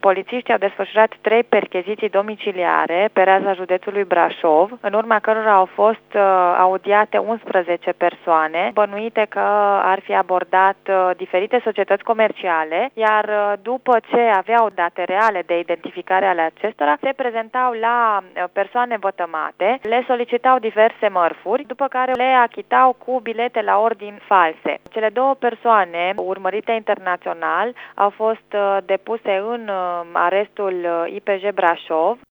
polițiștii au desfășurat 3 percheziții domiciliare pe raza județului Brașov, în urma cărora au fost audiate 11 persoane bănuite că ar fi abordat diferite societăți comerciale, iar după ce aveau date reale de identificare ale acestora, se prezentau la persoane vătămate, le solicitau diverse mărfuri, după care le achitau cu bilete la ordin false. Cele 2 persoane urmărite internațional au fost depuse în arestul IPJ Brașov.